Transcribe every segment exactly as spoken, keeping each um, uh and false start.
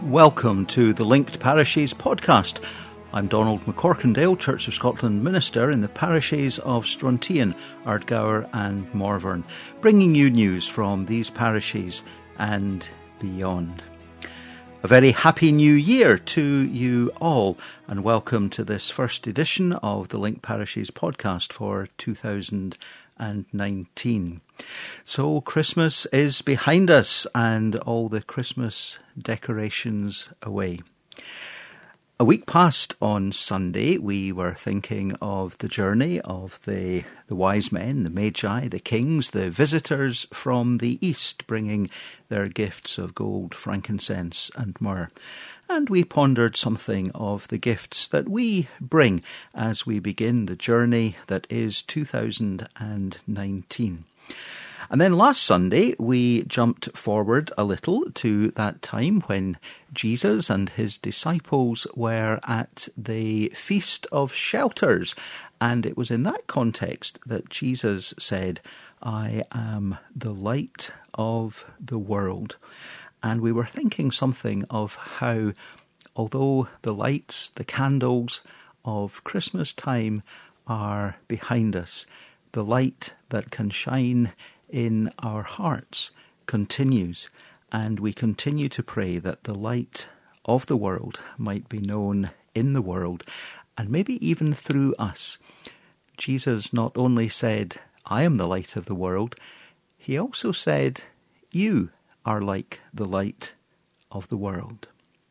Welcome to the Linked Parishes podcast. I'm Donald McCorkindale, Church of Scotland minister in the parishes of Strontian, Ardgour and Morvern, bringing you news from these parishes and beyond. A very happy new year to you all, and welcome to this first edition of the Linked Parishes podcast for two thousand nineteen. So Christmas is behind us and all the Christmas decorations away. A week past on Sunday, we were thinking of the journey of the, the wise men, the magi, the kings, the visitors from the east, bringing their gifts of gold, frankincense and myrrh. And we pondered something of the gifts that we bring as we begin the journey that is two thousand nineteen. And then last Sunday, we jumped forward a little to that time when Jesus and his disciples were at the Feast of Shelters. And it was in that context that Jesus said, "I am the light of the world." And we were thinking something of how, although the lights, the candles of Christmas time are behind us, the light that can shine in our hearts continues, and we continue to pray that the light of the world might be known in the world, and maybe even through us. Jesus not only said, "I am the light of the world," he also said, "You are like the light of the world."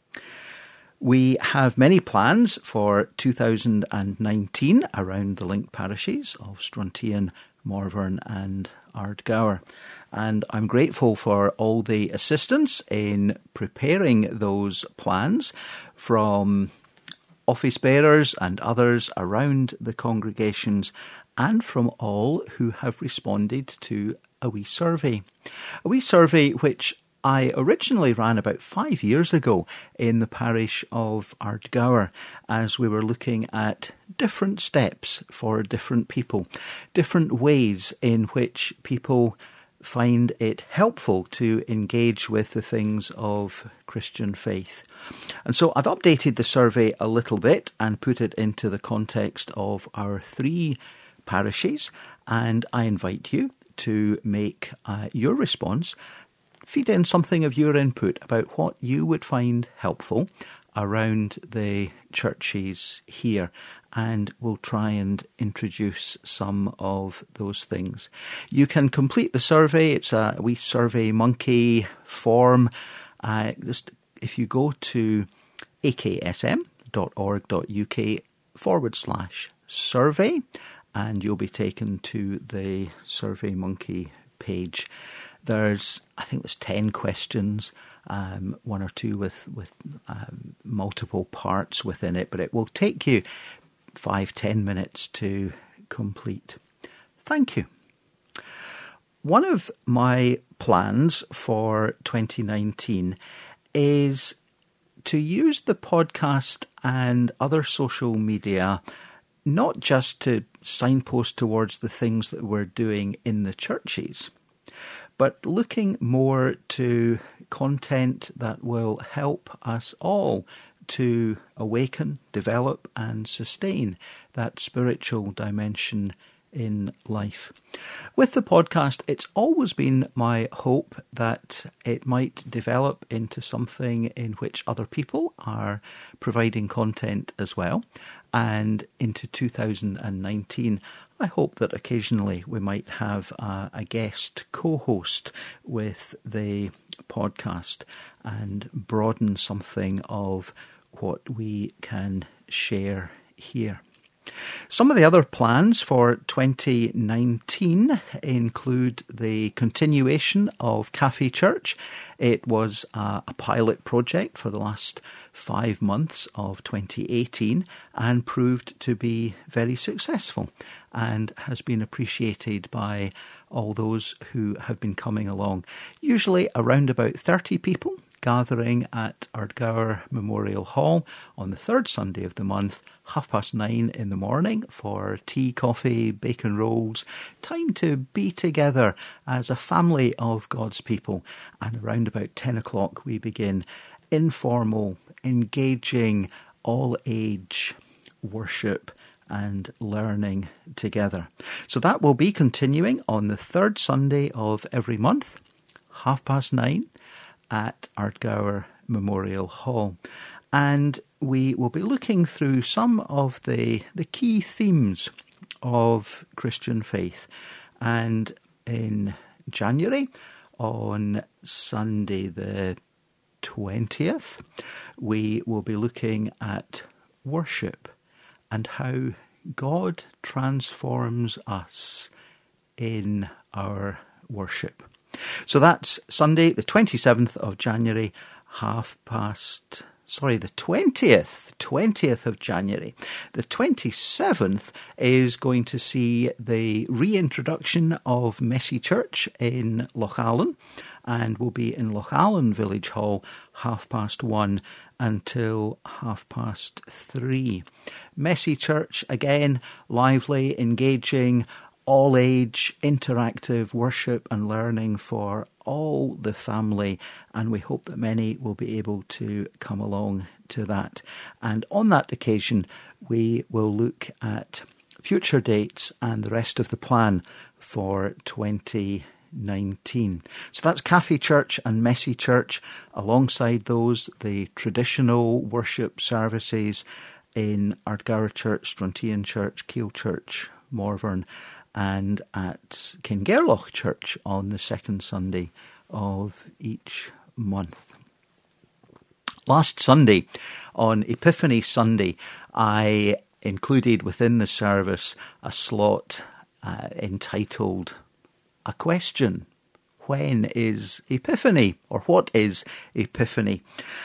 We have many plans for two thousand nineteen around the linked parishes of Strontian, Morvern and Ardgour, and I'm grateful for all the assistance in preparing those plans from office bearers and others around the congregations, and from all who have responded to a wee survey. A wee survey which I originally ran about five years ago in the parish of Ardgour as we were looking at different steps for different people, different ways in which people find it helpful to engage with the things of Christian faith. And so I've updated the survey a little bit and put it into the context of our three parishes, and I invite you to make uh, your response. Feed in something of your input about what you would find helpful around the churches here, and we'll try and introduce some of those things. You can complete the survey. It's a wee Survey Monkey form. Uh, just if you go to aksm.org.uk forward slash survey, and you'll be taken to the Survey Monkey page. There's, I think there's ten questions, um, one or two with, with um, multiple parts within it, but it will take you five, ten minutes to complete. Thank you. One of my plans for twenty nineteen is to use the podcast and other social media not just to signpost towards the things that we're doing in the churches, but looking more to content that will help us all to awaken, develop and sustain that spiritual dimension in life. With the podcast, it's always been my hope that it might develop into something in which other people are providing content as well. And into two thousand nineteen, I hope that occasionally we might have a, a guest co-host with the podcast and broaden something of what we can share here. Some of the other plans for twenty nineteen include the continuation of Cafe Church. It was a, a pilot project for the last five months of twenty eighteen and proved to be very successful and has been appreciated by all those who have been coming along. Usually around about thirty people gathering at Ardgour Memorial Hall on the third Sunday of the month, half past nine in the morning for tea, coffee, bacon rolls, time to be together as a family of God's people. And around about ten o'clock we begin. informal, engaging, all-age worship and learning together. So that will be continuing on the third Sunday of every month, half past nine, at Ardgour Memorial Hall. And we will be looking through some of the, the key themes of Christian faith. And in January, on Sunday the twentieth, we will be looking at worship and how God transforms us in our worship. So that's Sunday, the twenty-seventh of January, half past, sorry, the twentieth, twentieth of January. The twenty-seventh is going to see the reintroduction of Messy Church in Lochalan, and will be in Lochalan Village Hall, half past one until half past three. Messy Church, again, lively, engaging, all-age, interactive worship and learning for all the family, and we hope that many will be able to come along to that. And on that occasion, we will look at future dates and the rest of the plan for twenty nineteen. So that's Cafe Church and Messy Church. Alongside those, the traditional worship services in Ardgour Church, Strontian Church, Keele Church, Morvern, and at Kingairloch Church on the second Sunday of each month. Last Sunday, on Epiphany Sunday, I included within the service a slot uh, entitled A Question. When is Epiphany? Or what is Epiphany?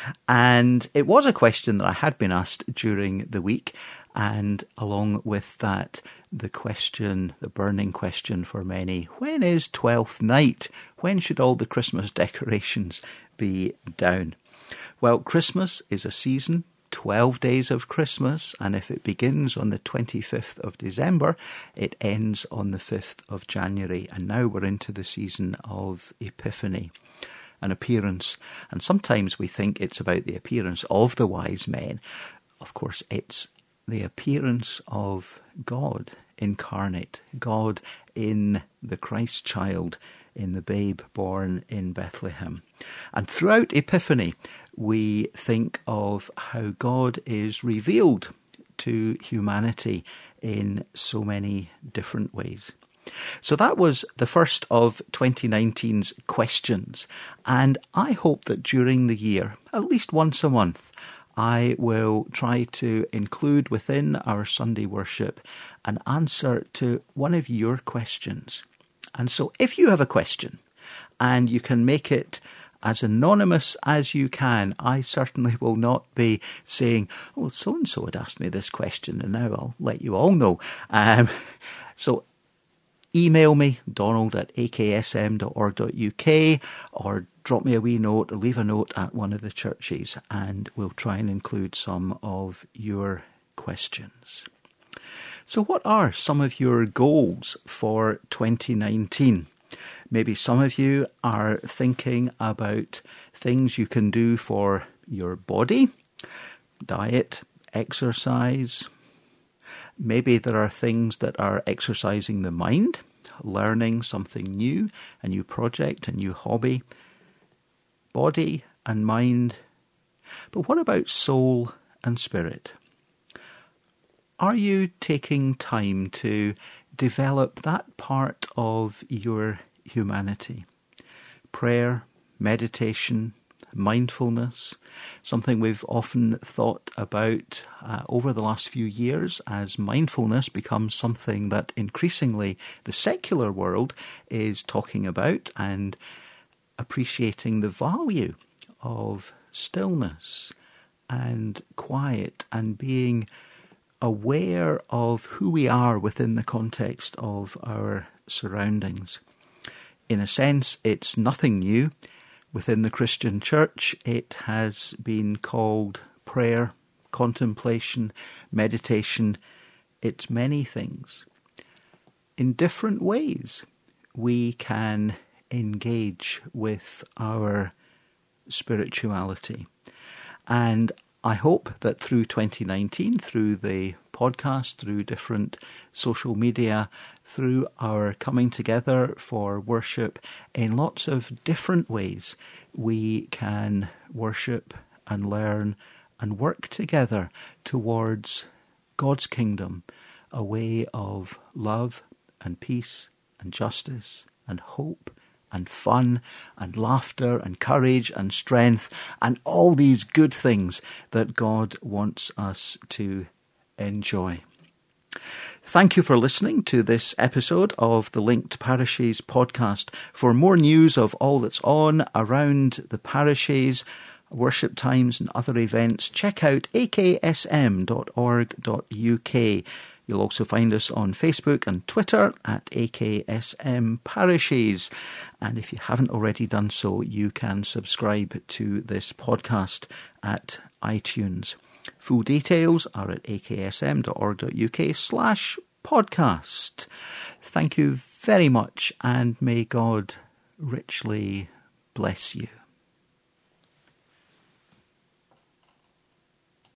And it was a question that I had been asked during the week, and along with that, the question, the burning question for many, when is Twelfth Night? When should all the Christmas decorations be down? Well, Christmas is a season, twelve days of Christmas, and if it begins on the twenty-fifth of December, it ends on the fifth of January, and now we're into the season of Epiphany, an appearance, and sometimes we think it's about the appearance of the wise men. Of course, it's the appearance of God incarnate, God in the Christ child, in the babe born in Bethlehem. And throughout Epiphany, we think of how God is revealed to humanity in so many different ways. So that was the first of twenty nineteen's questions. And I hope that during the year, at least once a month, I will try to include within our Sunday worship an answer to one of your questions. And so if you have a question, and you can make it as anonymous as you can, I certainly will not be saying, oh, so-and-so had asked me this question, and now I'll let you all know. Um, so email me, donald at a k s m dot org dot u k, or drop me a wee note or leave a note at one of the churches, and we'll try and include some of your questions. So what are some of your goals for twenty nineteen? Maybe some of you are thinking about things you can do for your body, diet, exercise. Maybe there are things that are exercising the mind, learning something new, a new project, a new hobby. Body and mind. But what about soul and spirit? Are you taking time to develop that part of your humanity? Prayer, meditation, mindfulness, something we've often thought about uh, over the last few years as mindfulness becomes something that increasingly the secular world is talking about and appreciating the value of stillness and quiet and being aware of who we are within the context of our surroundings. In a sense, it's nothing new. Within the Christian church, it has been called prayer, contemplation, meditation. It's many things. In different ways, we can engage with our spirituality. And I hope that through twenty nineteen, through the podcast, through different social media, through our coming together for worship in lots of different ways, we can worship and learn and work together towards God's kingdom, a way of love and peace and justice and hope and fun and laughter and courage and strength and all these good things that God wants us to enjoy. Thank you for listening to this episode of the Linked Parishes podcast. For more news of all that's on around the parishes, worship times and other events, check out a k s m dot org dot u k. You'll also find us on Facebook and Twitter at A K S M Parishes. And if you haven't already done so, you can subscribe to this podcast at iTunes. Full details are at a k s m dot org dot u k slash podcast. Thank you very much, and may God richly bless you.